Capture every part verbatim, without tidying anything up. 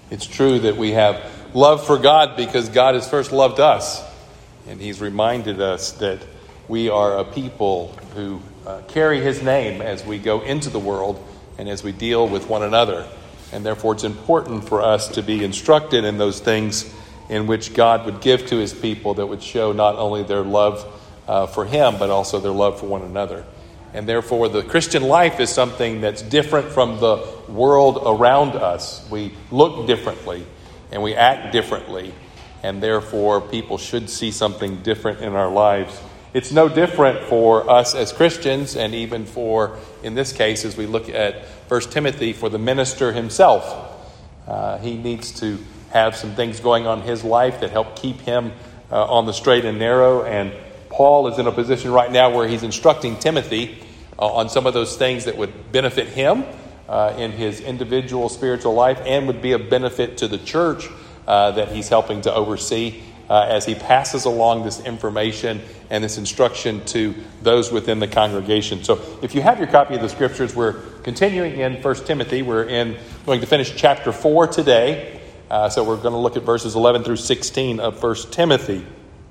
It's true that we have love for God because God has first loved us. And he's reminded us that we are a people who uh, carry his name as we go into the world and as we deal with one another. And therefore it's important for us to be instructed in those things in which God would give to his people that would show not only their love uh, for him, but also their love for one another. And therefore the Christian life is something that's different from the world around us. We look differently and we act differently. And therefore people should see something different in our lives. It's no different for us as Christians, and even for, in this case, as we look at First Timothy, for the minister himself. Uh, he needs to have some things going on in his life that help keep him uh, on the straight and narrow. And Paul is in a position right now where he's instructing Timothy uh, on some of those things that would benefit him uh, in his individual spiritual life and would be a benefit to the church uh, that he's helping to oversee uh, as he passes along this information and this instruction to those within the congregation. So if you have your copy of the scriptures, we're continuing in First Timothy. We're in going to finish chapter four today. Uh, so we're going to look at verses eleven through sixteen of First Timothy.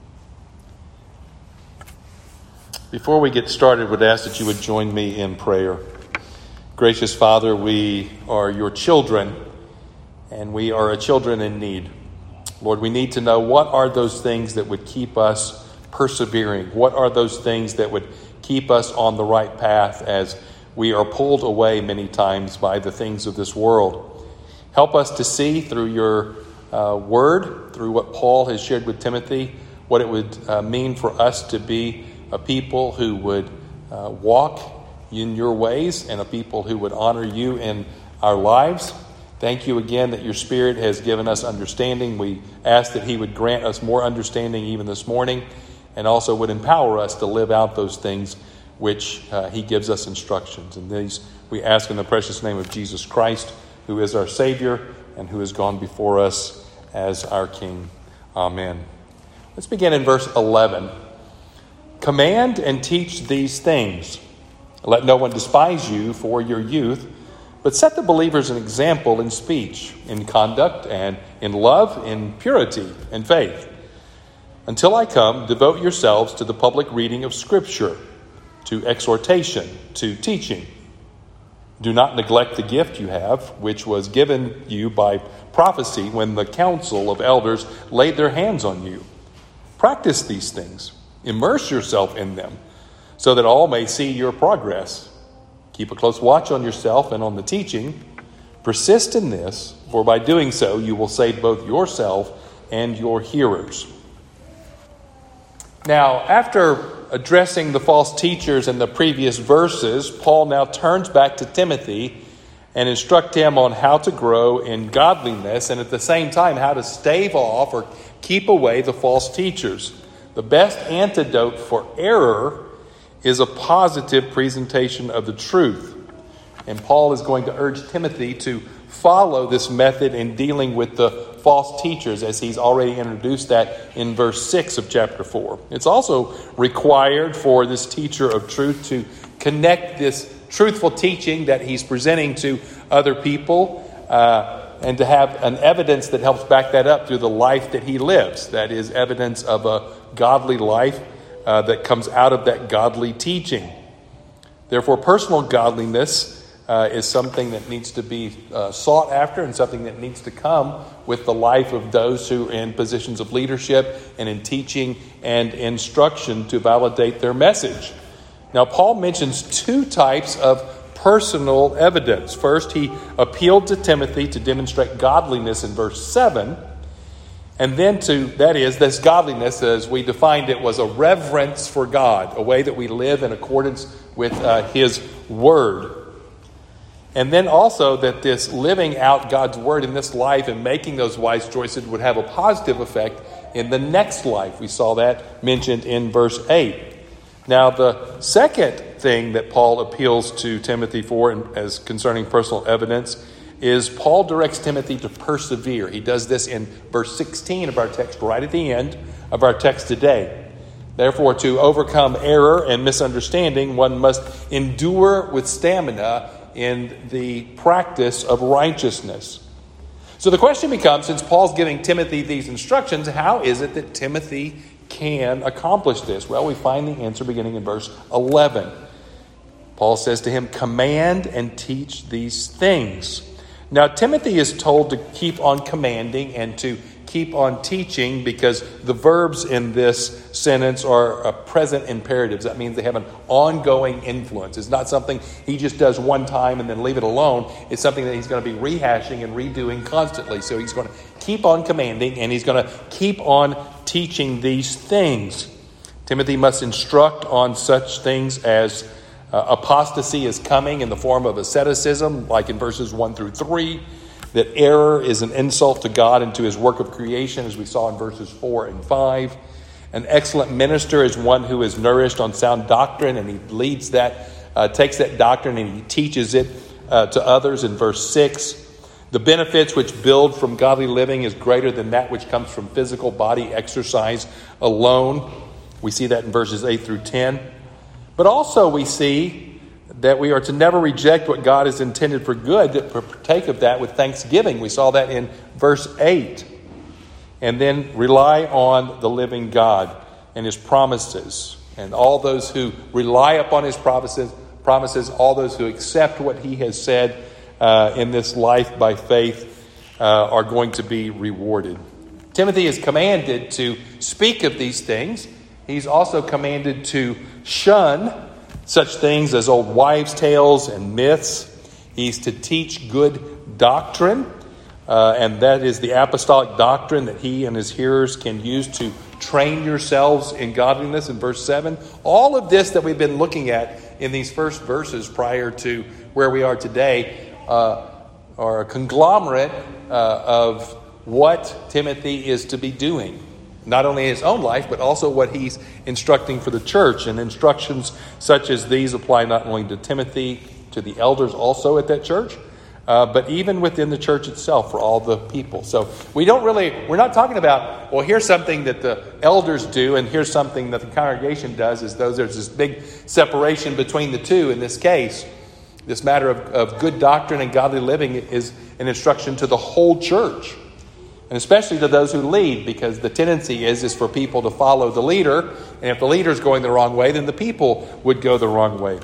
Before we get started, I would ask that you would join me in prayer. Gracious Father, we are your children, and we are a children in need. Lord, we need to know what are those things that would keep us persevering. What are those things that would keep us on the right path as we are pulled away many times by the things of this world. Help us to see through your uh, word, through what Paul has shared with Timothy, what it would uh, mean for us to be a people who would uh, walk in your ways and a people who would honor you in our lives. Thank you again that your Spirit has given us understanding. We ask that he would grant us more understanding even this morning, and also would empower us to live out those things which uh, he gives us instructions. And these we ask in the precious name of Jesus Christ, who is our Savior and who has gone before us as our King. Amen. Let's begin in verse eleven. Command and teach these things. Let no one despise you for your youth, but set the believers an example in speech, in conduct, and in love, in purity and faith. Until I come, devote yourselves to the public reading of Scripture, to exhortation, to teaching. Do not neglect the gift you have, which was given you by prophecy when the council of elders laid their hands on you. Practice these things. Immerse yourself in them, so that all may see your progress. Keep a close watch on yourself and on the teaching. Persist in this, for by doing so you will save both yourself and your hearers. Now, after addressing the false teachers in the previous verses, Paul now turns back to Timothy and instructs him on how to grow in godliness and at the same time how to stave off or keep away the false teachers. The best antidote for error is a positive presentation of the truth. And Paul is going to urge Timothy to follow this method in dealing with the false teachers, as he's already introduced that in verse six of chapter four. It's also required for this teacher of truth to connect this truthful teaching that he's presenting to other people uh, and to have an evidence that helps back that up through the life that he lives. That is evidence of a godly life uh, that comes out of that godly teaching. Therefore, personal godliness Uh, is something that needs to be uh, sought after and something that needs to come with the life of those who are in positions of leadership and in teaching and instruction to validate their message. Now, Paul mentions two types of personal evidence. First, he appealed to Timothy to demonstrate godliness in verse seven. And then to, that is, this godliness, as we defined it, was a reverence for God, a way that we live in accordance with uh, his word. And then also that this living out God's word in this life and making those wise choices would have a positive effect in the next life. We saw that mentioned in verse eight. Now, the second thing that Paul appeals to Timothy for as concerning personal evidence is Paul directs Timothy to persevere. He does this in verse sixteen of our text, right at the end of our text today. Therefore, to overcome error and misunderstanding, one must endure with stamina in the practice of righteousness. So the question becomes, since Paul's giving Timothy these instructions, how is it that Timothy can accomplish this? Well, we find the answer beginning in verse eleven. Paul says to him, command and teach these things. Now, Timothy is told to keep on commanding and to keep on teaching because the verbs in this sentence are uh, present imperatives. That means they have an ongoing influence. It's not something he just does one time and then leave it alone. It's something that he's going to be rehashing and redoing constantly. So he's going to keep on commanding and he's going to keep on teaching these things. Timothy must instruct on such things as uh, apostasy is coming in the form of asceticism, like in verses one through three. That error is an insult to God and to his work of creation, as we saw in verses four and five. An excellent minister is one who is nourished on sound doctrine, and he leads that, uh, takes that doctrine and he teaches it uh, to others in verse six. The benefits which build from godly living is greater than that which comes from physical body exercise alone. We see that in verses eight through ten. But also we see that we are to never reject what God has intended for good, to partake of that with thanksgiving. We saw that in verse eight. And then rely on the living God and his promises. And all those who rely upon his promises, promises, all those who accept what he has said uh, in this life by faith uh, are going to be rewarded. Timothy is commanded to speak of these things. He's also commanded to shun such things as old wives' tales and myths. He's to teach good doctrine, uh, and that is the apostolic doctrine that he and his hearers can use to train yourselves in godliness in verse seven. All of this that we've been looking at in these first verses prior to where we are today uh, are a conglomerate uh, of what Timothy is to be doing. Not only in his own life, but also what he's instructing for the church. And instructions such as these apply not only to Timothy, to the elders also at that church, uh, but even within the church itself for all the people. So we don't really, we're not talking about, well, here's something that the elders do and here's something that the congregation does, as though there's this big separation between the two in this case. This matter of, of good doctrine and godly living is an instruction to the whole church. And especially to those who lead, because the tendency is, is for people to follow the leader. And if the leader's going the wrong way, then the people would go the wrong way.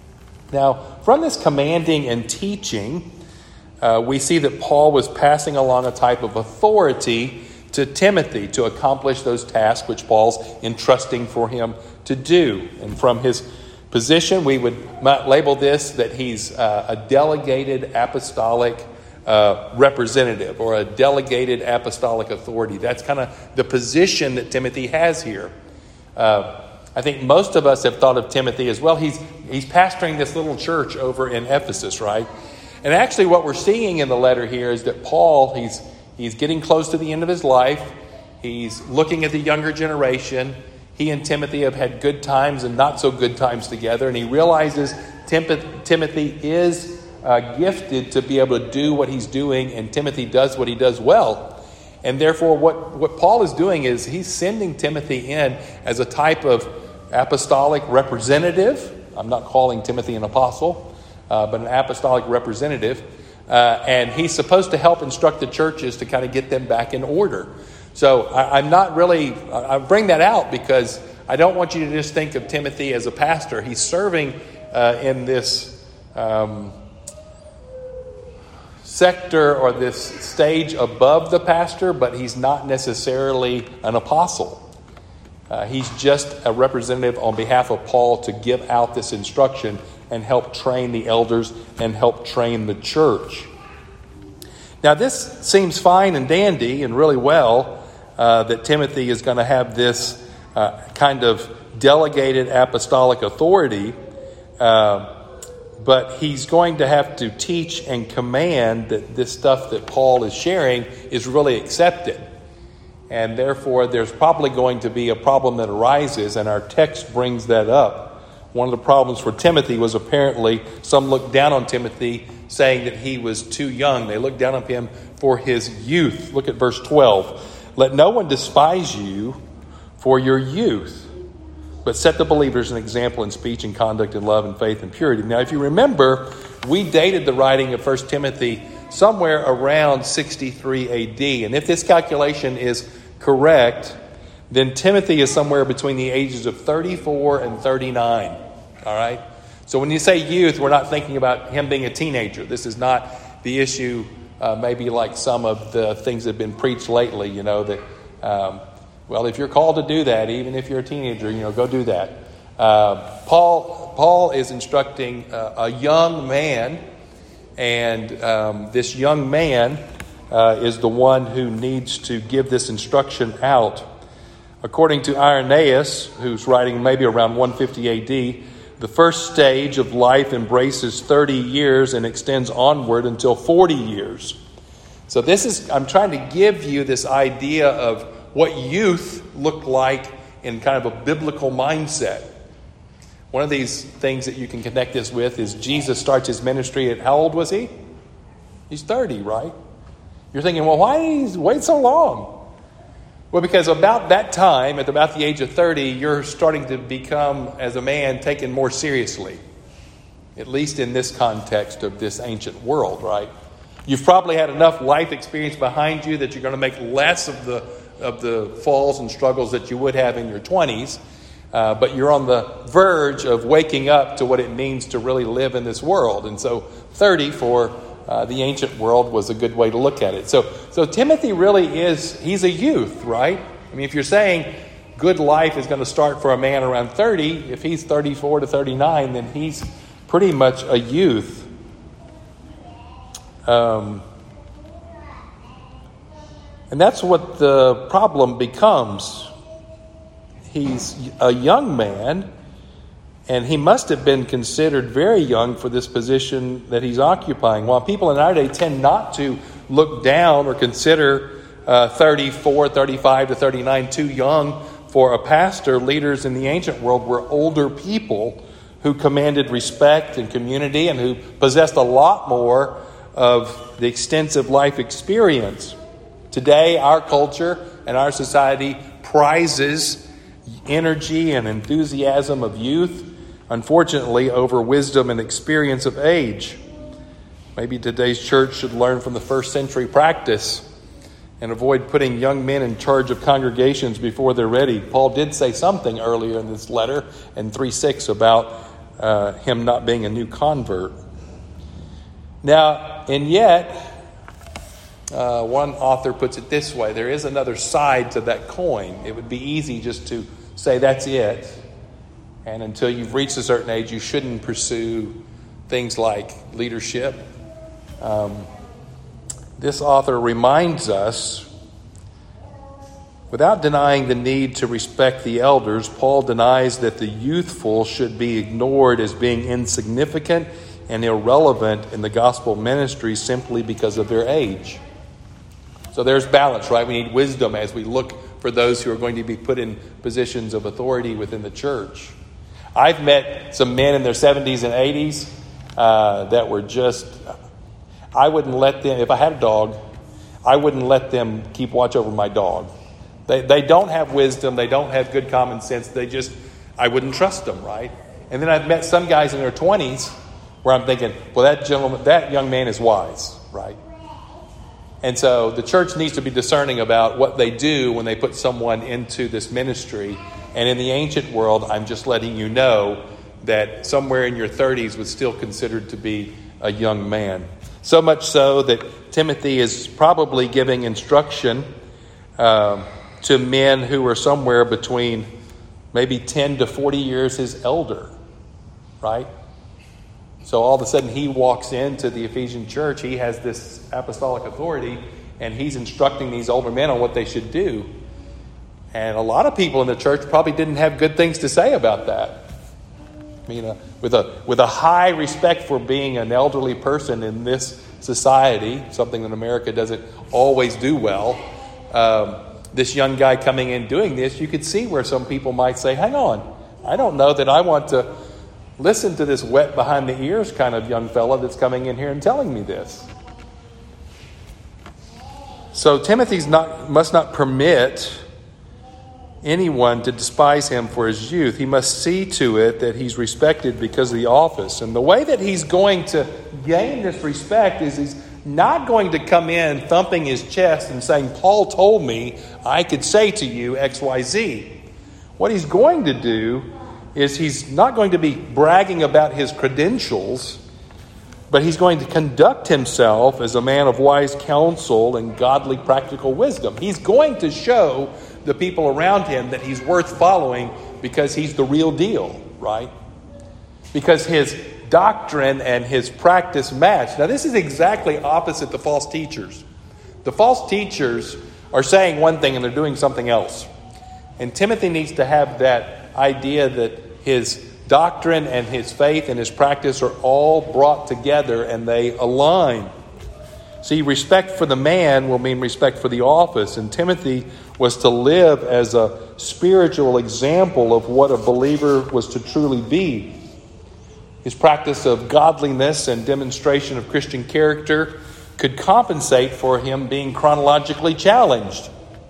Now, from this commanding and teaching, uh, we see that Paul was passing along a type of authority to Timothy to accomplish those tasks which Paul's entrusting for him to do. And from his position, we would label this that he's uh, a delegated apostolic Uh, representative or a delegated apostolic authority. That's kind of the position that Timothy has here. Uh, I think most of us have thought of Timothy as, well, he's he's pastoring this little church over in Ephesus, right? And actually what we're seeing in the letter here is that Paul, he's he's getting close to the end of his life. He's looking at the younger generation. He and Timothy have had good times and not so good times together. And he realizes Tim- Timothy is Uh, gifted to be able to do what he's doing, and Timothy does what he does well. And therefore what, what Paul is doing is he's sending Timothy in as a type of apostolic representative. I'm not calling Timothy an apostle, uh, but an apostolic representative. Uh, and he's supposed to help instruct the churches to kind of get them back in order. So I, I'm not really, I bring that out because I don't want you to just think of Timothy as a pastor. He's serving uh, in this um sector or this stage above the pastor, but he's not necessarily an apostle. Uh, he's just a representative on behalf of Paul to give out this instruction and help train the elders and help train the church. Now, this seems fine and dandy and really well uh, that Timothy is going to have this uh, kind of delegated apostolic authority. Uh, But he's going to have to teach and command that this stuff that Paul is sharing is really accepted. And therefore, there's probably going to be a problem that arises, and our text brings that up. One of the problems for Timothy was apparently some looked down on Timothy, saying that he was too young. They looked down on him for his youth. Look at verse twelve. Let no one despise you for your youth, but set the believers an example in speech and conduct and love and faith and purity. Now, if you remember, we dated the writing of First Timothy somewhere around sixty-three A D. And if this calculation is correct, then Timothy is somewhere between the ages of thirty-four and thirty-nine. All right? So when you say youth, we're not thinking about him being a teenager. This is not the issue, uh, maybe like some of the things that have been preached lately, you know, that, um, well, if you're called to do that, even if you're a teenager, you know, go do that. Uh, Paul, Paul is instructing uh, a young man, and um, this young man uh, is the one who needs to give this instruction out. According to Irenaeus, who's writing maybe around one fifty A D, the first stage of life embraces thirty years and extends onward until forty years. So this is, I'm trying to give you this idea of what youth looked like in kind of a biblical mindset. One of these things that you can connect this with is Jesus starts his ministry at, how old was he? He's thirty, right? You're thinking, well, why did he wait so long? Well, because about that time, at about the age of thirty, you're starting to become, as a man, taken more seriously. At least in this context of this ancient world, right? You've probably had enough life experience behind you that you're going to make less of the of the falls and struggles that you would have in your twenties. Uh, but you're on the verge of waking up to what it means to really live in this world. And so thirty for uh, the ancient world was a good way to look at it. So, so Timothy really is, he's a youth, right? I mean, if you're saying good life is going to start for a man around thirty, if he's thirty-four to thirty-nine, then he's pretty much a youth. Um, and that's what the problem becomes. He's a young man, and he must have been considered very young for this position that he's occupying. While people in our day tend not to look down or consider uh, thirty-four, thirty-five to thirty-nine too young for a pastor, leaders in the ancient world were older people who commanded respect and community and who possessed a lot more of the extensive life experience. Today, our culture and our society prizes energy and enthusiasm of youth, unfortunately, over wisdom and experience of age. Maybe today's church should learn from the first century practice and avoid putting young men in charge of congregations before they're ready. Paul did say something earlier in this letter in three six about uh, him not being a new convert. Now, and yet, uh, one author puts it this way: there is another side to that coin. It would be easy just to say that's it, and until you've reached a certain age, you shouldn't pursue things like leadership. Um, this author reminds us, without denying the need to respect the elders, Paul denies that the youthful should be ignored as being insignificant and irrelevant in the gospel ministry simply because of their age. So there's balance, right? We need wisdom as we look for those who are going to be put in positions of authority within the church. I've met some men in their seventies and eighties uh, that were just, I wouldn't let them, if I had a dog, I wouldn't let them keep watch over my dog. They they don't have wisdom. They don't have good common sense. They just, I wouldn't trust them, right? And then I've met some guys in their twenties where I'm thinking, well, that gentleman, that young man is wise, right? And so the church needs to be discerning about what they do when they put someone into this ministry. And in the ancient world, I'm just letting you know that somewhere in your thirties was still considered to be a young man. So much so that Timothy is probably giving instruction um, to men who are somewhere between maybe ten to forty years his elder, right? So all of a sudden he walks into the Ephesian church. He has this apostolic authority, and he's instructing these older men on what they should do. And a lot of people in the church probably didn't have good things to say about that. I mean, uh, with a with a high respect for being an elderly person in this society, something that America doesn't always do well, um, this young guy coming in doing this, you could see where some people might say, hang on, I don't know that I want to listen to this wet behind the ears kind of young fella that's coming in here and telling me this. So Timothy's not must not permit anyone to despise him for his youth. He must see to it that he's respected because of the office. And the way that he's going to gain this respect is he's not going to come in thumping his chest and saying, Paul told me I could say to you X Y Z. What he's going to do is he's not going to be bragging about his credentials, but he's going to conduct himself as a man of wise counsel and godly practical wisdom. He's going to show the people around him that he's worth following because he's the real deal, right? Because his doctrine and his practice match. Now, this is exactly opposite the false teachers. The false teachers are saying one thing and they're doing something else. And Timothy needs to have that idea that his doctrine and his faith and his practice are all brought together and they align. See, respect for the man will mean respect for the office. And Timothy was to live as a spiritual example of what a believer was to truly be. His practice of godliness and demonstration of Christian character could compensate for him being chronologically challenged.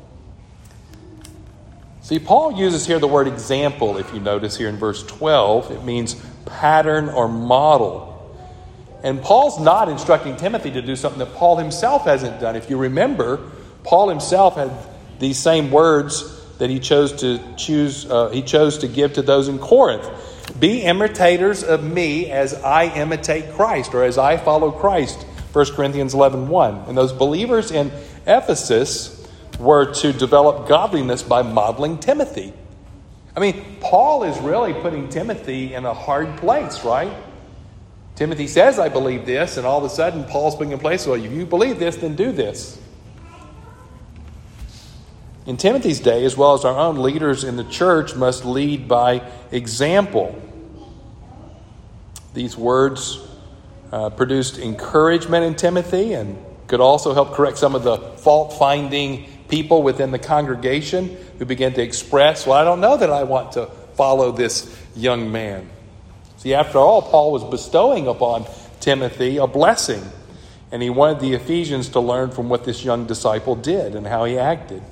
See, Paul uses here the word example, if you notice here in verse twelve. It means pattern or model. And Paul's not instructing Timothy to do something that Paul himself hasn't done. If you remember, Paul himself had these same words that he chose to choose. Uh, he chose to give to those in Corinth. Be imitators of me as I imitate Christ, or as I follow Christ. First Corinthians eleven one. And those believers in Ephesus were to develop godliness by modeling Timothy. I mean, Paul is really putting Timothy in a hard place, right? Timothy says, I believe this, and all of a sudden Paul's putting in place, well, if you believe this, then do this. In Timothy's day, as well as our own, leaders in the church must lead by example. These words uh, produced encouragement in Timothy and could also help correct some of the fault-finding people within the congregation who began to express, well, I don't know that I want to follow this young man. See, after all, Paul was bestowing upon Timothy a blessing, and he wanted the Ephesians to learn from what this young disciple did and how he acted.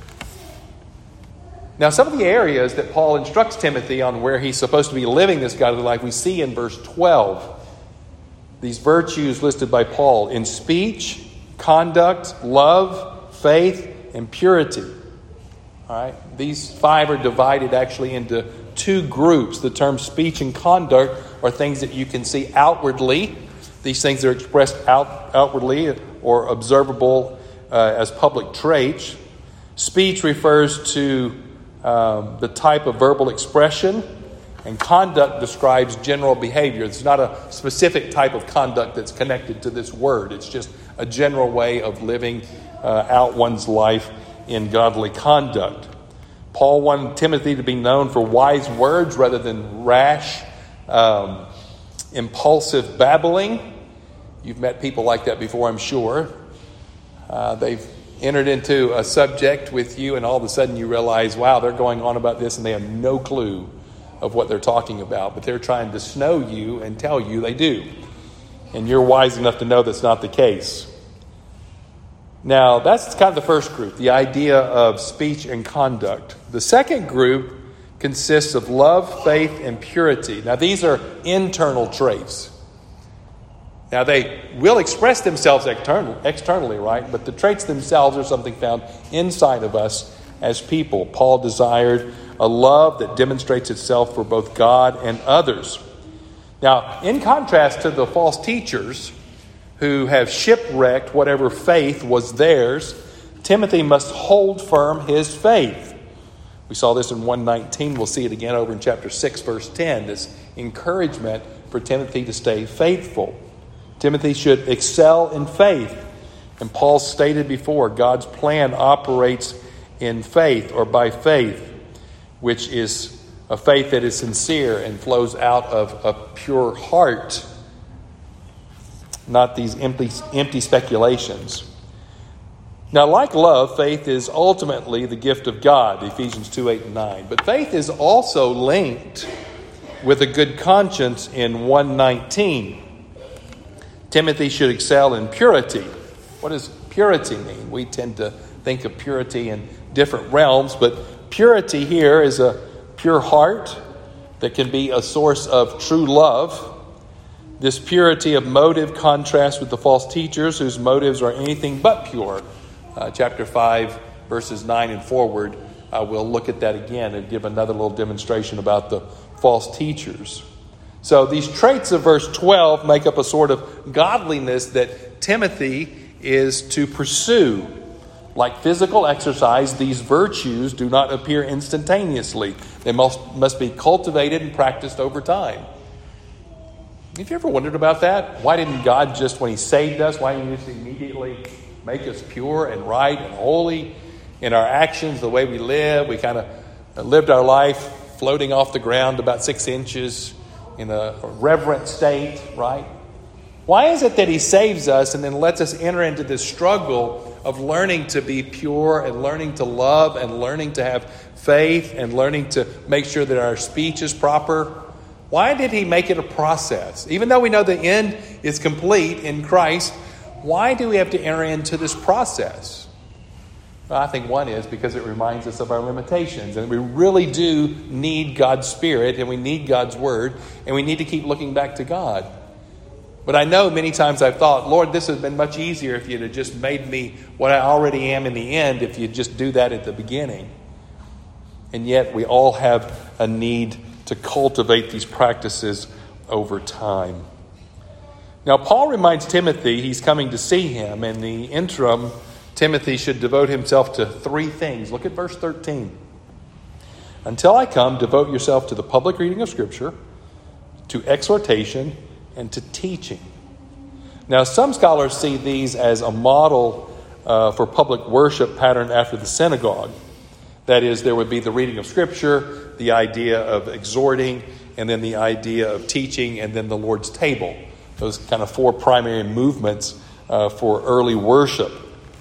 Now, some of the areas that Paul instructs Timothy on where he's supposed to be living this godly life, we see in verse twelve. These virtues listed by Paul in speech, conduct, love, faith, and purity. All right, these five are divided actually into two groups. The term speech and conduct are things that you can see outwardly. These things are expressed out, outwardly or observable uh, as public traits. Speech refers to um, the type of verbal expression, and conduct describes general behavior. It's not a specific type of conduct that's connected to this word. It's just a general way of living uh, out one's life in godly conduct. Paul wanted Timothy to be known for wise words rather than rash, um, impulsive babbling. You've met people like that before, I'm sure. Uh, they've entered into a subject with you, and all of a sudden you realize, wow, they're going on about this, and they have no clue of what they're talking about. But they're trying to snow you and tell you they do. And you're wise enough to know that's not the case. Now, that's kind of the first group, the idea of speech and conduct. The second group consists of love, faith, and purity. Now, these are internal traits. Now, they will express themselves external, externally, right? But the traits themselves are something found inside of us as people. Paul desired a love that demonstrates itself for both God and others. Now, in contrast to the false teachers who have shipwrecked whatever faith was theirs, Timothy must hold firm his faith. We saw this in one nineteen. We'll see it again over in chapter six, verse ten. This encouragement for Timothy to stay faithful. Timothy should excel in faith. And Paul stated before, God's plan operates in faith or by faith, which is a faith that is sincere and flows out of a pure heart, not these empty, empty speculations. Now, like love, faith is ultimately the gift of God, Ephesians two, eight, and nine. But faith is also linked with a good conscience in one nineteen. Timothy should excel in purity. What does purity mean? We tend to think of purity in different realms, but purity here is a pure heart that can be a source of true love. This purity of motive contrasts with the false teachers whose motives are anything but pure. Uh, chapter five, verses nine and forward, uh, we'll look at that again and give another little demonstration about the false teachers. So these traits of verse twelve make up a sort of godliness that Timothy is to pursue. Like physical exercise, these virtues do not appear instantaneously. They must, must be cultivated and practiced over time. Have you ever wondered about that? Why didn't God just, when he saved us, why didn't he just immediately make us pure and right and holy in our actions, the way we live? We kind of lived our life floating off the ground about six inches in a reverent state, right? Why is it that he saves us and then lets us enter into this struggle of learning to be pure and learning to love and learning to have faith and learning to make sure that our speech is proper? Why did he make it a process? Even though we know the end is complete in Christ, why do we have to enter into this process? Well, I think one is because it reminds us of our limitations. And we really do need God's Spirit and we need God's Word. And we need to keep looking back to God. But I know many times I've thought, Lord, this would have been much easier if you'd have just made me what I already am in the end, if you'd just do that at the beginning. And yet we all have a need to cultivate these practices over time. Now, Paul reminds Timothy he's coming to see him. In the interim, Timothy should devote himself to three things. Look at verse thirteen. Until I come, devote yourself to the public reading of Scripture, to exhortation, and to teaching. Now, some scholars see these as a model uh, for public worship pattern after the synagogue. That is, there would be the reading of Scripture, the idea of exhorting, and then the idea of teaching, and then the Lord's table. Those kind of four primary movements uh, for early worship.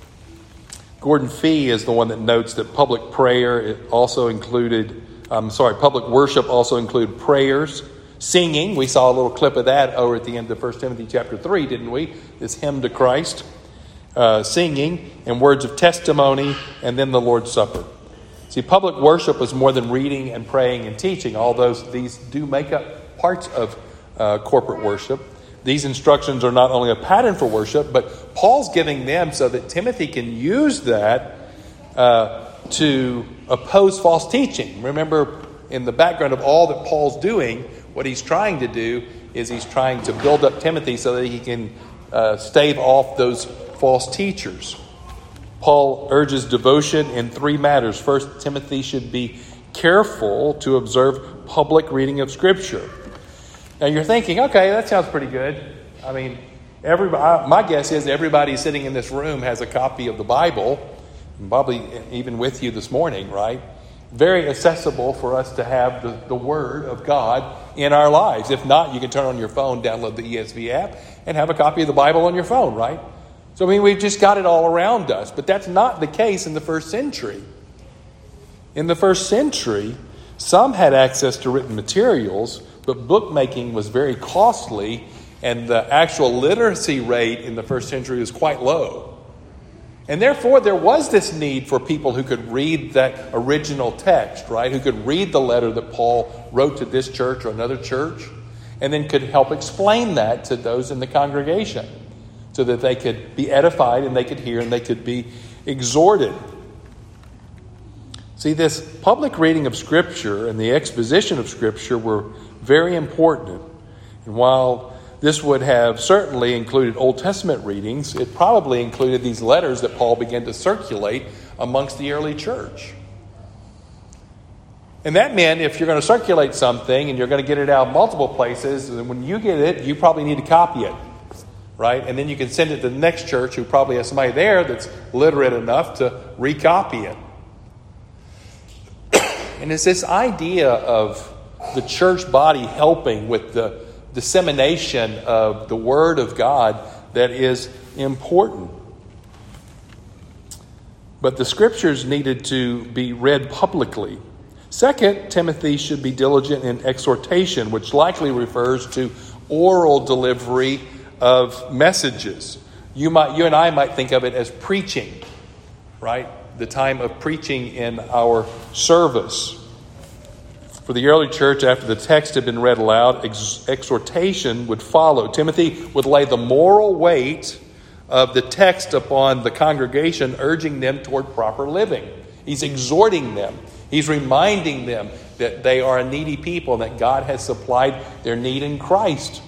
Gordon Fee is the one that notes that public prayer it also included, I'm sorry, public worship also included prayers, singing. We saw a little clip of that over at the end of First Timothy chapter three, didn't we? This hymn to Christ. Uh, singing and words of testimony, and then the Lord's Supper. See, public worship was more than reading and praying and teaching. All those these do make up parts of uh, corporate worship. These instructions are not only a pattern for worship, but Paul's giving them so that Timothy can use that uh, to oppose false teaching. Remember, in the background of all that Paul's doing, what he's trying to do is he's trying to build up Timothy so that he can uh, stave off those false teachers. Paul urges devotion in three matters. First, Timothy should be careful to observe public reading of Scripture. Now you're thinking, okay, that sounds pretty good. I mean, everybody, my guess is everybody sitting in this room has a copy of the Bible, probably even with you this morning, right? Very accessible for us to have the, the Word of God in our lives. If not, you can turn on your phone, download the E S V app, and have a copy of the Bible on your phone, right? So, I mean, we've just got it all around us. But that's not the case in the first century. In the first century, some had access to written materials, but bookmaking was very costly, and the actual literacy rate in the first century was quite low. And therefore, there was this need for people who could read that original text, right? Who could read the letter that Paul wrote to this church or another church, and then could help explain that to those in the congregation, so that they could be edified and they could hear and they could be exhorted. See, this public reading of Scripture and the exposition of Scripture were very important. And while this would have certainly included Old Testament readings, it probably included these letters that Paul began to circulate amongst the early church. And that meant if you're going to circulate something and you're going to get it out multiple places, then when you get it, you probably need to copy it. Right? And then you can send it to the next church who probably has somebody there that's literate enough to recopy it. And it's this idea of the church body helping with the dissemination of the Word of God that is important. But the Scriptures needed to be read publicly. Second, Timothy should be diligent in exhortation, which likely refers to oral delivery of messages. You might, you and I might think of it as preaching, right? The time of preaching in our service. For the early church, after the text had been read aloud, ex- exhortation would follow. Timothy would lay the moral weight of the text upon the congregation, urging them toward proper living. He's exhorting them. He's reminding them that they are a needy people, that God has supplied their need in Christ.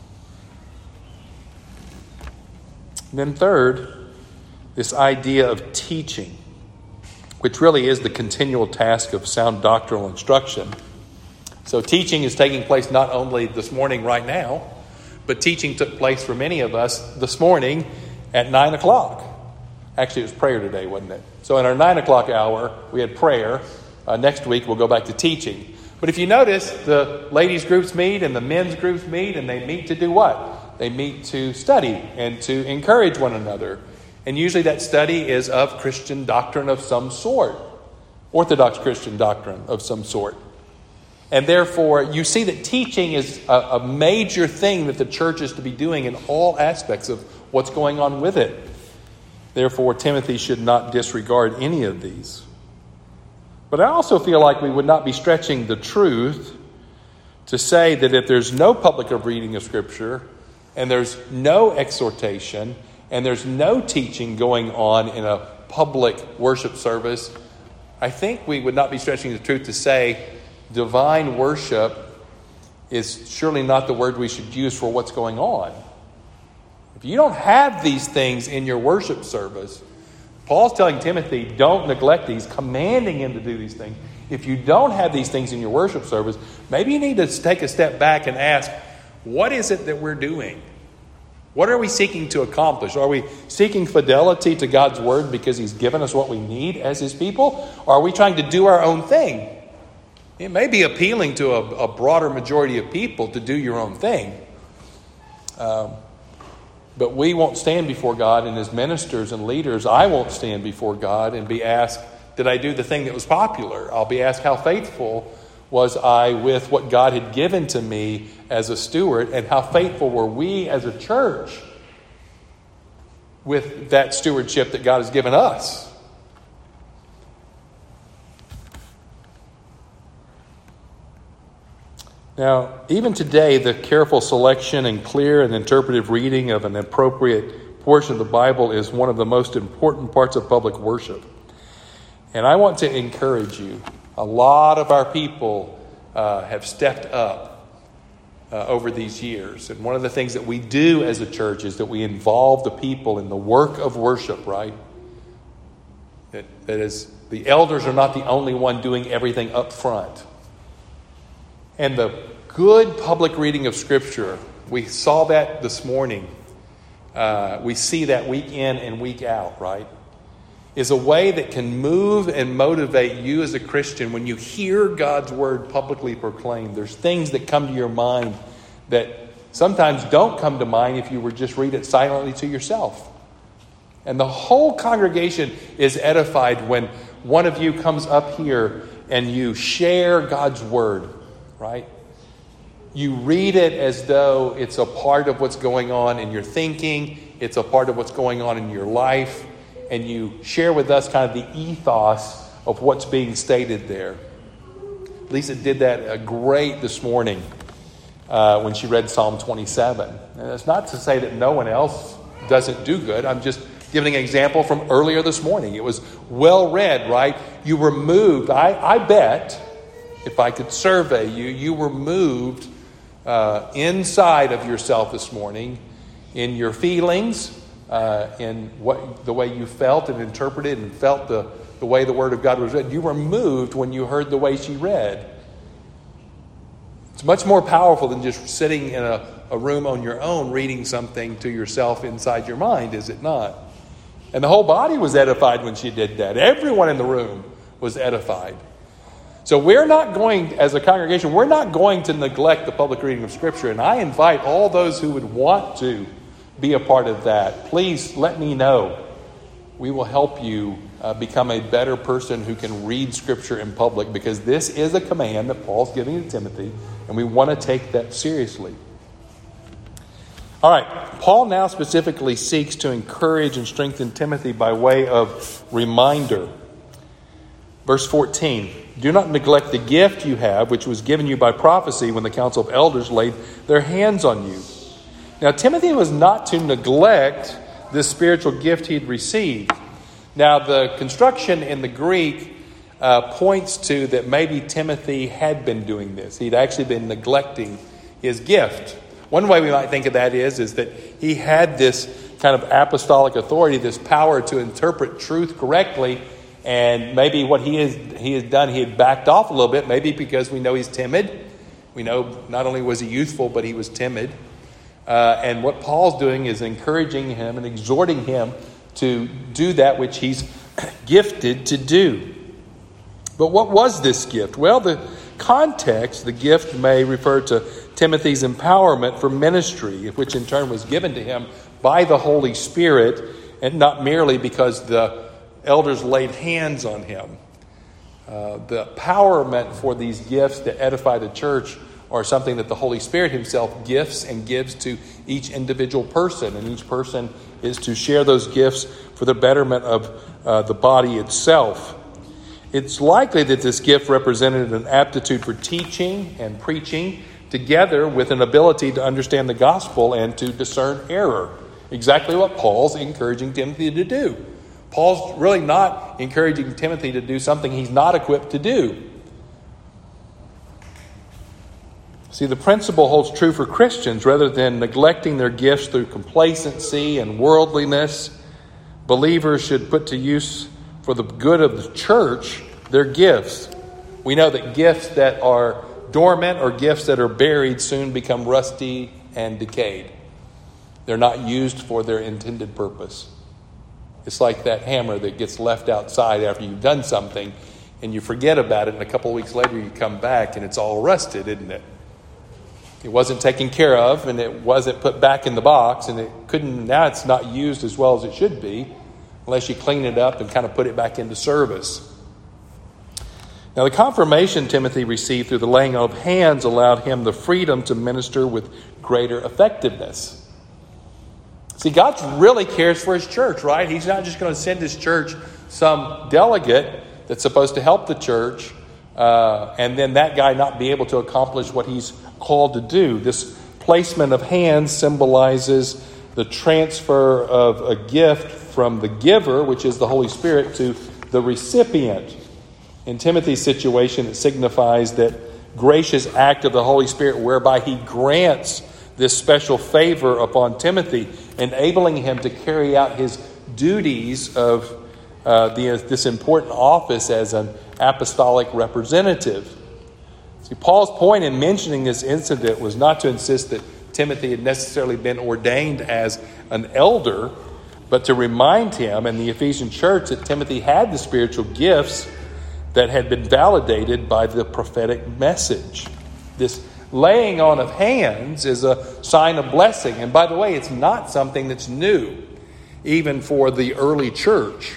And then third, this idea of teaching, which really is the continual task of sound doctrinal instruction. So teaching is taking place not only this morning right now, but teaching took place for many of us this morning at nine o'clock. Actually, it was prayer today, wasn't it? So in our nine o'clock hour, we had prayer. Uh, next week, we'll go back to teaching. But if you notice, the ladies' groups meet and the men's groups meet, and they meet to do what? They meet to study and to encourage one another. And usually that study is of Christian doctrine of some sort, Orthodox Christian doctrine of some sort. And therefore, you see that teaching is a, a major thing that the church is to be doing in all aspects of what's going on with it. Therefore, Timothy should not disregard any of these. But I also feel like we would not be stretching the truth to say that if there's no public reading of Scripture, and there's no exhortation, and there's no teaching going on in a public worship service, I think we would not be stretching the truth to say divine worship is surely not the word we should use for what's going on. If you don't have these things in your worship service, Paul's telling Timothy, don't neglect these, commanding him to do these things. If you don't have these things in your worship service, maybe you need to take a step back and ask, what is it that we're doing? What are we seeking to accomplish? Are we seeking fidelity to God's word because he's given us what we need as his people? Or are we trying to do our own thing? It may be appealing to a, a broader majority of people to do your own thing. Um, but we won't stand before God, and as ministers and leaders, I won't stand before God and be asked, did I do the thing that was popular? I'll be asked, how faithful was I with what God had given to me as a steward, and how faithful were we as a church with that stewardship that God has given us? Now, even today, the careful selection and clear and interpretive reading of an appropriate portion of the Bible is one of the most important parts of public worship. And I want to encourage you. A lot of our people uh, have stepped up uh, over these years. And one of the things that we do as a church is that we involve the people in the work of worship, right? That, that is, the elders are not the only one doing everything up front. And the good public reading of Scripture, we saw that this morning. Uh, we see that week in and week out, right? Is a way that can move and motivate you as a Christian when you hear God's word publicly proclaimed. There's things that come to your mind that sometimes don't come to mind if you were just read it silently to yourself. And the whole congregation is edified when one of you comes up here and you share God's word. Right? You read it as though it's a part of what's going on in your thinking. It's a part of what's going on in your life. And you share with us kind of the ethos of what's being stated there. Lisa did that great this morning uh, when she read Psalm twenty-seven. And it's not to say that no one else doesn't do good. I'm just giving an example from earlier this morning. It was well read, right? You were moved. I, I bet... If I could survey you, you were moved uh, inside of yourself this morning in your feelings, uh, in what the way you felt and interpreted and felt the, the way the Word of God was read. You were moved when you heard the way she read. It's much more powerful than just sitting in a, a room on your own reading something to yourself inside your mind, is it not? And the whole body was edified when she did that. Everyone in the room was edified. So we're not going, as a congregation, we're not going to neglect the public reading of Scripture. And I invite all those who would want to be a part of that. Please let me know. We will help you uh, become a better person who can read Scripture in public, because this is a command that Paul's giving to Timothy, and we want to take that seriously. All right, Paul now specifically seeks to encourage and strengthen Timothy by way of reminder. Verse fourteen. do not neglect the gift you have, which was given you by prophecy when the council of elders laid their hands on you. Now, Timothy was not to neglect this spiritual gift he'd received. Now, the construction in the Greek uh, points to that maybe Timothy had been doing this. He'd actually been neglecting his gift. One way we might think of that is, is that he had this kind of apostolic authority, this power to interpret truth correctly. And maybe what he has, he has done, he had backed off a little bit, maybe because we know he's timid. We know not only was he youthful, but he was timid. Uh, and what Paul's doing is encouraging him and exhorting him to do that which he's gifted to do. But what was this gift? Well, the context, the gift may refer to Timothy's empowerment for ministry, which in turn was given to him by the Holy Spirit, and not merely because the elders laid hands on him. Uh, the empowerment for these gifts to edify the church are something that the Holy Spirit himself gifts and gives to each individual person. And each person is to share those gifts for the betterment of uh, the body itself. It's likely that this gift represented an aptitude for teaching and preaching, together with an ability to understand the gospel and to discern error. Exactly what Paul's encouraging Timothy to do. Paul's really not encouraging Timothy to do something he's not equipped to do. See, the principle holds true for Christians. Rather than neglecting their gifts through complacency and worldliness, believers should put to use for the good of the church their gifts. We know that gifts that are dormant or gifts that are buried soon become rusty and decayed. They're not used for their intended purpose. It's like that hammer that gets left outside after you've done something and you forget about it, and a couple of weeks later you come back and it's all rusted, isn't it? It wasn't taken care of, and it wasn't put back in the box, and it couldn't. Now it's not used as well as it should be unless you clean it up and kind of put it back into service. Now, the confirmation Timothy received through the laying on of hands allowed him the freedom to minister with greater effectiveness. See, God really cares for his church, right? He's not just going to send his church some delegate that's supposed to help the church, uh, and then that guy not be able to accomplish what he's called to do. This placement of hands symbolizes the transfer of a gift from the giver, which is the Holy Spirit, to the recipient. In Timothy's situation, it signifies that gracious act of the Holy Spirit whereby he grants this special favor upon Timothy, enabling him to carry out his duties of uh, the, this important office as an apostolic representative. See, Paul's point in mentioning this incident was not to insist that Timothy had necessarily been ordained as an elder, but to remind him and the Ephesian church that Timothy had the spiritual gifts that had been validated by the prophetic message. This laying on of hands is a sign of blessing. And by the way, it's not something that's new, even for the early church.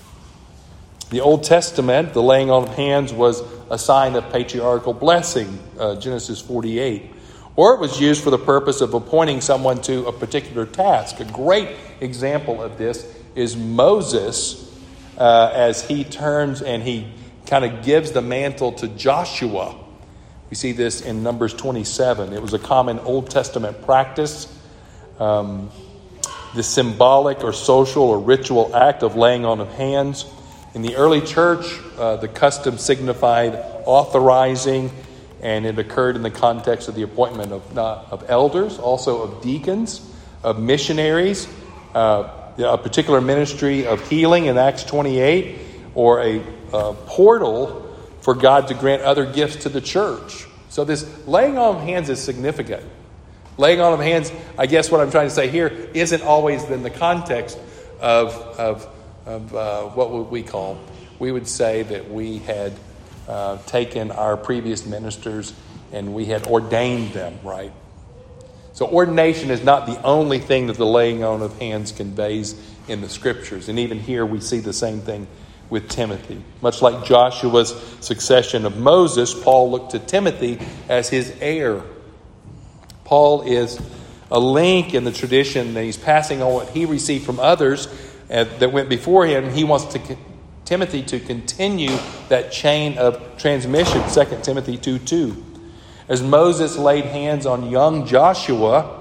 The Old Testament, the laying on of hands was a sign of patriarchal blessing, uh, Genesis forty-eight. Or it was used for the purpose of appointing someone to a particular task. A great example of this is Moses, uh, as he turns and he kind of gives the mantle to Joshua. We see this in Numbers twenty-seven. It was a common Old Testament practice. Um, the symbolic or social or ritual act of laying on of hands. In the early church, uh, the custom signified authorizing, and it occurred in the context of the appointment of, not, of elders, also of deacons, of missionaries, uh, a particular ministry of healing in Acts twenty-eight, or a, a portal for God to grant other gifts to the church. So this laying on of hands is significant. Laying on of hands, I guess what I'm trying to say here, isn't always in the context of, of, of uh, what would we call? We would say that we had uh, taken our previous ministers and we had ordained them, right? So ordination is not the only thing that the laying on of hands conveys in the scriptures. And even here we see the same thing with Timothy. Much like Joshua's succession of Moses, Paul looked to Timothy as his heir. Paul is a link in the tradition that he's passing on what he received from others uh, that went before him. He wants to Timothy to continue that chain of transmission, Second Timothy two two. As Moses laid hands on young Joshua,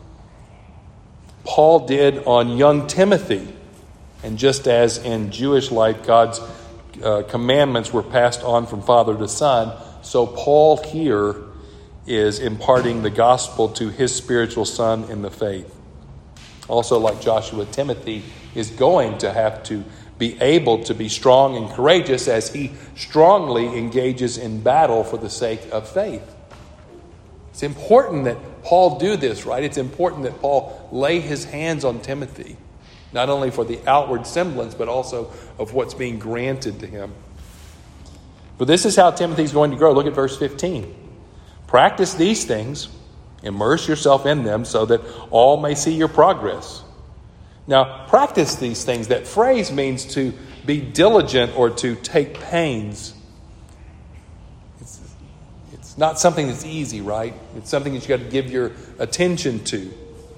Paul did on young Timothy. And just as in Jewish life, God's uh, commandments were passed on from father to son, so Paul here is imparting the gospel to his spiritual son in the faith. Also, like Joshua, Timothy is going to have to be able to be strong and courageous as he strongly engages in battle for the sake of faith. It's important that Paul do this, right? It's important that Paul lay his hands on Timothy, not only for the outward semblance, but also of what's being granted to him. But this is how Timothy's going to grow. Look at verse fifteen. Practice these things, immerse yourself in them, so that all may see your progress. Now, practice these things. That phrase means to be diligent or to take pains. It's, it's not something that's easy, right? It's something that you got to give your attention to.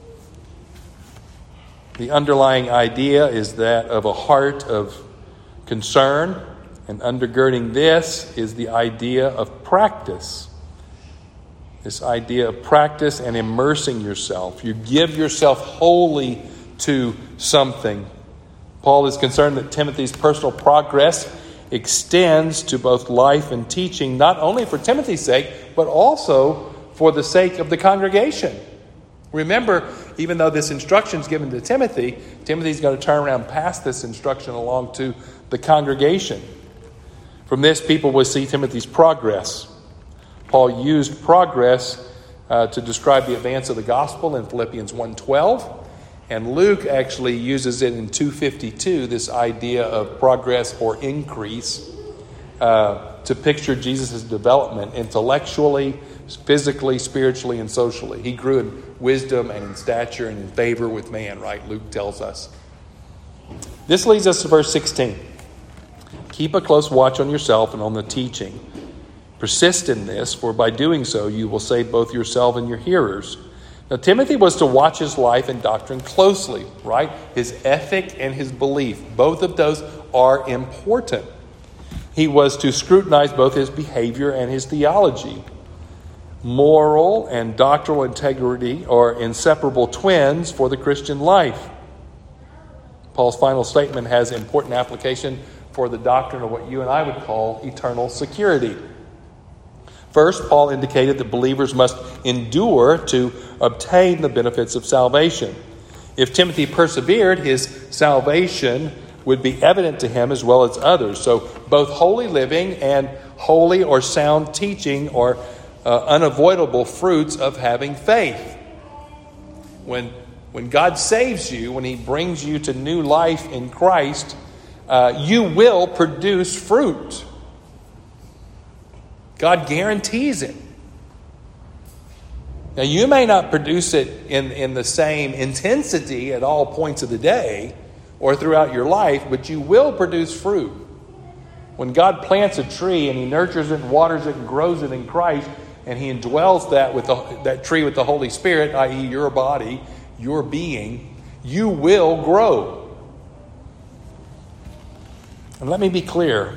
The underlying idea is that of a heart of concern, and undergirding this is the idea of practice. This idea of practice and immersing yourself. You give yourself wholly to something. Paul is concerned that Timothy's personal progress extends to both life and teaching, not only for Timothy's sake, but also for the sake of the congregation. Remember, even though this instruction is given to Timothy, Timothy's going to turn around and pass this instruction along to the congregation. From this, people will see Timothy's progress. Paul used progress uh, to describe the advance of the gospel in Philippians one twelve. And Luke actually uses it in two fifty-two, this idea of progress or increase, uh, to picture Jesus' development intellectually, physically, spiritually, and socially. He grew in wisdom and in stature and in favor with man, right? Luke tells us. This leads us to verse sixteen. Keep a close watch on yourself and on the teaching. Persist in this, for by doing so you will save both yourself and your hearers. Now, Timothy was to watch his life and doctrine closely, right? His ethic and his belief. Both of those are important. He was to scrutinize both his behavior and his theology. Moral and doctrinal integrity are inseparable twins for the Christian life. Paul's final statement has important application for the doctrine of what you and I would call eternal security. First, Paul indicated that believers must endure to obtain the benefits of salvation. If Timothy persevered, his salvation would be evident to him as well as others. So both holy living and holy or sound teaching are uh, unavoidable fruits of having faith. When, when God saves you, when he brings you to new life in Christ, uh, you will produce fruit. God guarantees it. Now, you may not produce it in, in the same intensity at all points of the day or throughout your life, but you will produce fruit. When God plants a tree and he nurtures it and waters it and grows it in Christ, and he indwells that with the, that tree with the Holy Spirit, that is your body, your being, you will grow. And let me be clear.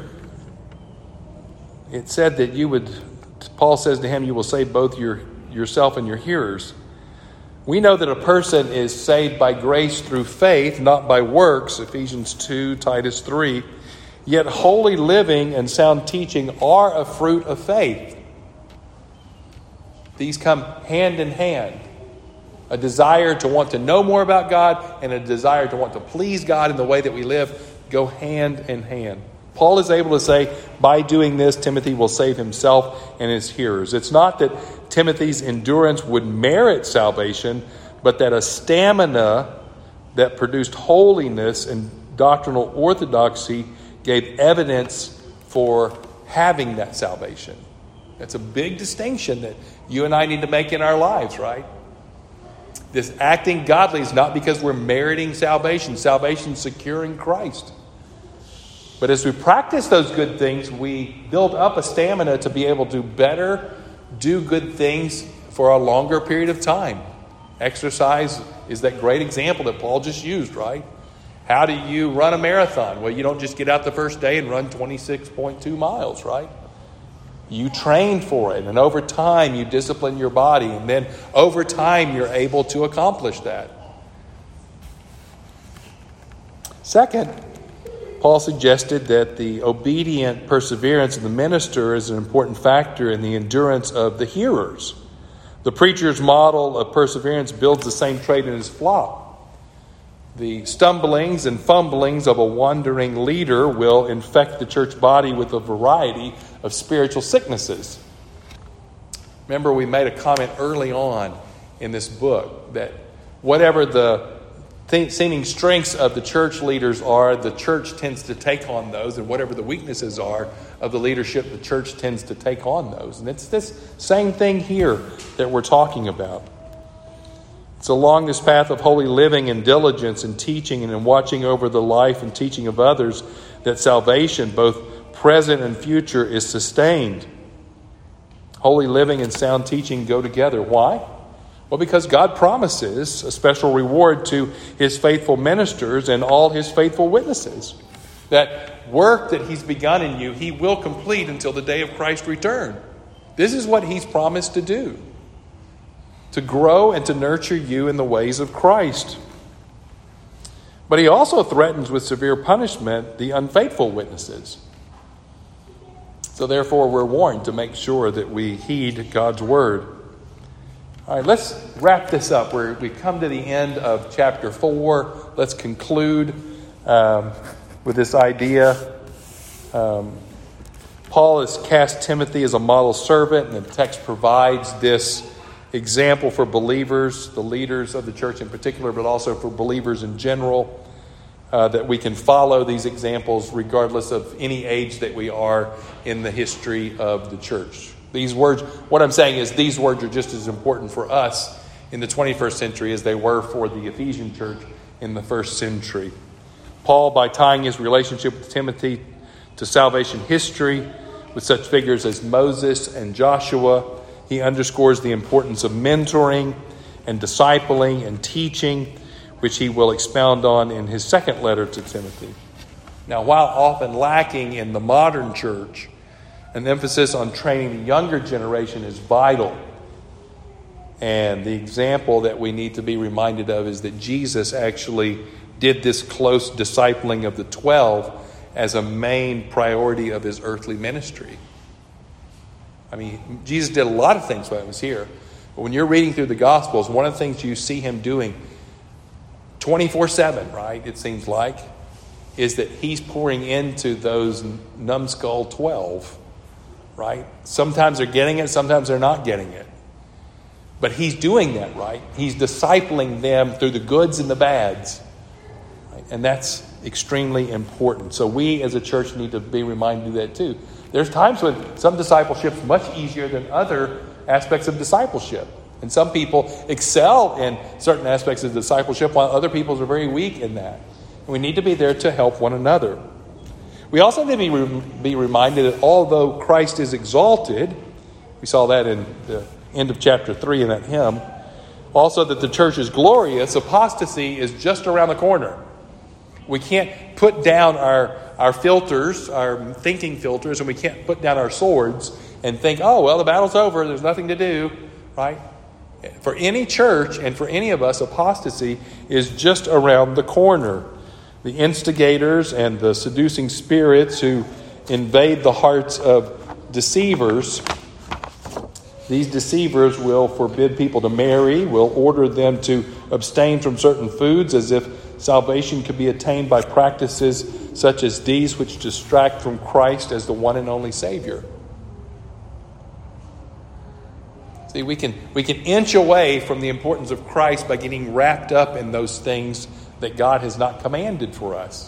It said that you would, Paul says to him, you will save both your yourself and your hearers. We know that a person is saved by grace through faith, not by works, Ephesians two, Titus three. Yet holy living and sound teaching are a fruit of faith. These come hand in hand. A desire to want to know more about God and a desire to want to please God in the way that we live go hand in hand. Paul is able to say, by doing this, Timothy will save himself and his hearers. It's not that Timothy's endurance would merit salvation, but that a stamina that produced holiness and doctrinal orthodoxy gave evidence for having that salvation. That's a big distinction that you and I need to make in our lives, right? This acting godly is not because we're meriting salvation. Salvation is secure in Christ. But as we practice those good things, we build up a stamina to be able to better do good things for a longer period of time. Exercise is that great example that Paul just used, right? How do you run a marathon? Well, you don't just get out the first day and run twenty-six point two miles, right? You train for it, and over time you discipline your body, and then over time you're able to accomplish that. Second, Paul suggested that the obedient perseverance of the minister is an important factor in the endurance of the hearers. The preacher's model of perseverance builds the same trait in his flock. The stumblings and fumblings of a wandering leader will infect the church body with a variety of spiritual sicknesses. Remember, we made a comment early on in this book that whatever the th- seeming strengths of the church leaders are, the church tends to take on those, and whatever the weaknesses are of the leadership, the church tends to take on those. And it's this same thing here that we're talking about. It's along this path of holy living and diligence and teaching and in watching over the life and teaching of others that salvation, both present and future, is sustained. Holy living and sound teaching go together. Why? Well, because God promises a special reward to his faithful ministers and all his faithful witnesses. That work that he's begun in you, he will complete until the day of Christ's return. This is what he's promised to do. To grow and to nurture you in the ways of Christ. But he also threatens with severe punishment the unfaithful witnesses. So therefore we're warned to make sure that we heed God's word. All right, let's wrap this up. We're, we come to the end of chapter four. Let's conclude um, with this idea. Um, Paul has cast Timothy as a model servant, and the text provides this example for believers, the leaders of the church in particular, but also for believers in general, uh, that we can follow these examples regardless of any age that we are in the history of the church. These words, what I'm saying is these words are just as important for us in the twenty-first century as they were for the Ephesian church in the first century. Paul, by tying his relationship with Timothy to salvation history with such figures as Moses and Joshua, he underscores the importance of mentoring and discipling and teaching, which he will expound on in his second letter to Timothy. Now, while often lacking in the modern church, an emphasis on training the younger generation is vital. And the example that we need to be reminded of is that Jesus actually did this close discipling of the twelve as a main priority of his earthly ministry. I mean, Jesus did a lot of things while he was here. But when you're reading through the Gospels, one of the things you see him doing twenty-four seven, right, it seems like, is that he's pouring into those numbskull twelve, right? Sometimes they're getting it, sometimes they're not getting it. But he's doing that, right? He's discipling them through the goods and the bads. Right? And that's extremely important. So we as a church need to be reminded of that too. There's times when some discipleship is much easier than other aspects of discipleship. And some people excel in certain aspects of discipleship while other people are very weak in that. And we need to be there to help one another. We also need to be, be reminded that although Christ is exalted, we saw that in the end of chapter three in that hymn, also that the church is glorious, apostasy is just around the corner. We can't put down our, our filters, our thinking filters, and we can't put down our swords and think, oh, well, the battle's over, there's nothing to do, right? For any church and for any of us, apostasy is just around the corner. The instigators and the seducing spirits who invade the hearts of deceivers, these deceivers will forbid people to marry, will order them to abstain from certain foods as if salvation could be attained by practices such as these which distract from Christ as the one and only Savior. See, we can, we can inch away from the importance of Christ by getting wrapped up in those things that God has not commanded for us.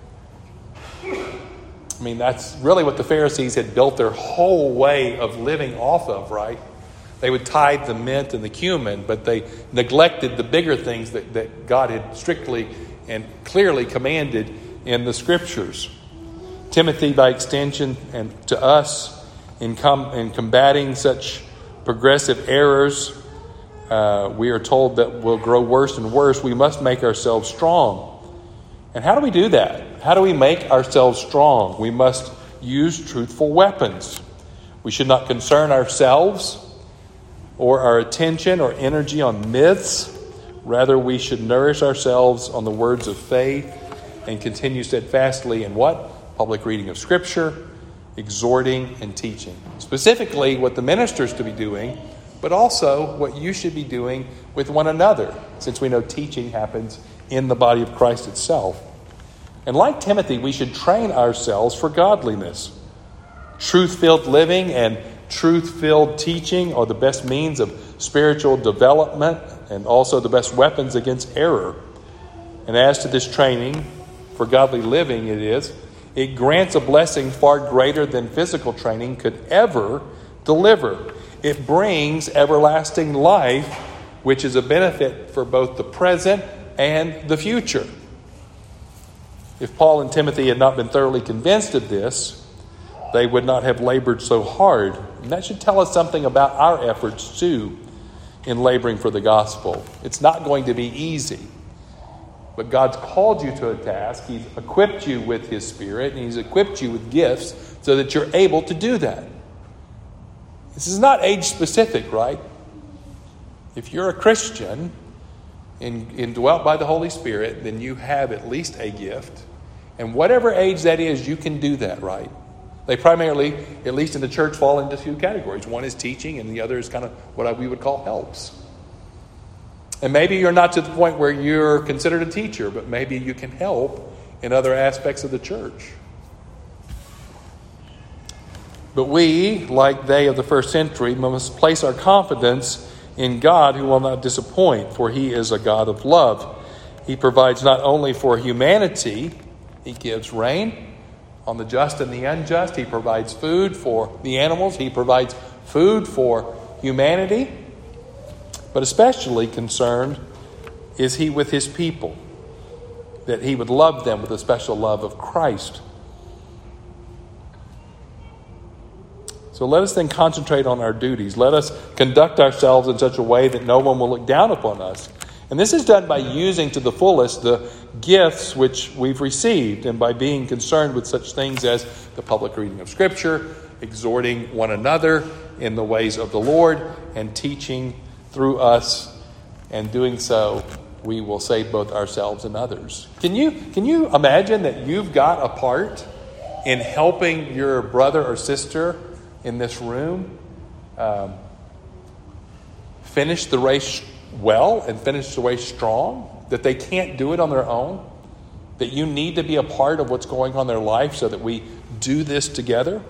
I mean, that's really what the Pharisees had built their whole way of living off of, right? They would tithe the mint and the cumin, but they neglected the bigger things that, that God had strictly and clearly commanded in the Scriptures. Timothy, by extension, and to us, in, com- in combating such progressive errors, uh, we are told that will grow worse and worse. We must make ourselves strong. And how do we do that? How do we make ourselves strong? We must use truthful weapons. We should not concern ourselves or our attention or energy on myths. Rather, we should nourish ourselves on the words of faith and continue steadfastly in what? Public reading of Scripture, exhorting and teaching. Specifically, what the minister is to be doing, but also what you should be doing with one another, since we know teaching happens in the body of Christ itself. And like Timothy, we should train ourselves for godliness. Truth-filled living and truth-filled teaching are the best means of spiritual development and also the best weapons against error. And as to this training for godly living, it is, it grants a blessing far greater than physical training could ever deliver. It brings everlasting life, which is a benefit for both the present and the future. If Paul and Timothy had not been thoroughly convinced of this, they would not have labored so hard. And that should tell us something about our efforts, too, in laboring for the gospel. It's not going to be easy. But God's called you to a task. He's equipped you with His Spirit, and He's equipped you with gifts so that you're able to do that. This is not age-specific, right? If you're a Christian and indwelt by the Holy Spirit, then you have at least a gift. And whatever age that is, you can do that, right? They primarily, at least in the church, fall into two categories. One is teaching, and the other is kind of what we would call helps. And maybe you're not to the point where you're considered a teacher, but maybe you can help in other aspects of the church. But we, like they of the first century, must place our confidence in God, who will not disappoint, for He is a God of love. He provides not only for humanity, He gives rain on the just and the unjust. He provides food for the animals. He provides food for humanity. But especially concerned is He with His people, that He would love them with a special love of Christ. So let us then concentrate on our duties. Let us conduct ourselves in such a way that no one will look down upon us. And this is done by using to the fullest the gifts which we've received, and by being concerned with such things as the public reading of Scripture, exhorting one another in the ways of the Lord, and teaching through us. And doing so, we will save both ourselves and others. Can you, can you imagine that you've got a part in helping your brother or sister in this room um, finish the race well and finish the race strong? That they can't do it on their own? That you need to be a part of what's going on in their life so that we do this together?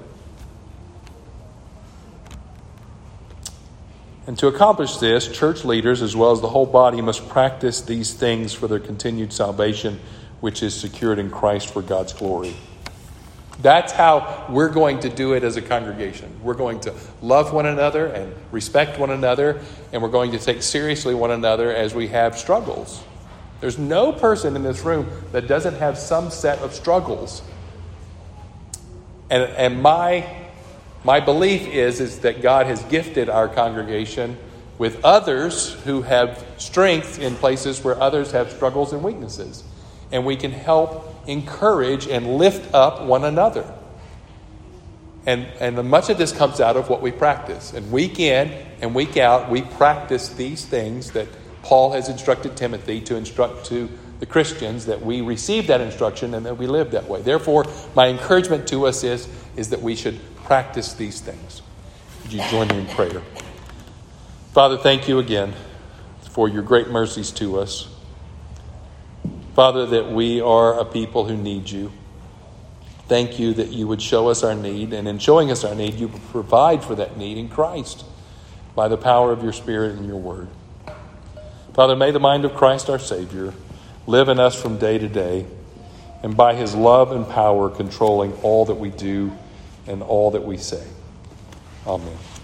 And to accomplish this, church leaders as well as the whole body must practice these things for their continued salvation, which is secured in Christ for God's glory. That's how we're going to do it as a congregation. We're going to love one another and respect one another, and we're going to take seriously one another as we have struggles. There's no person in this room that doesn't have some set of struggles. And, and my, my belief is, is that God has gifted our congregation with others who have strength in places where others have struggles and weaknesses. And we can help encourage and lift up one another. And, and much of this comes out of what we practice. And week in and week out, we practice these things that Paul has instructed Timothy to instruct to the Christians, that we receive that instruction and that we live that way. Therefore, my encouragement to us is, is that we should practice these things. Would you join me in prayer? Father, thank you again for your great mercies to us. Father, that we are a people who need you. Thank you that you would show us our need, and in showing us our need, you would provide for that need in Christ by the power of your Spirit and your word. Father, may the mind of Christ our Savior live in us from day to day, and by his love and power controlling all that we do and all that we say. Amen.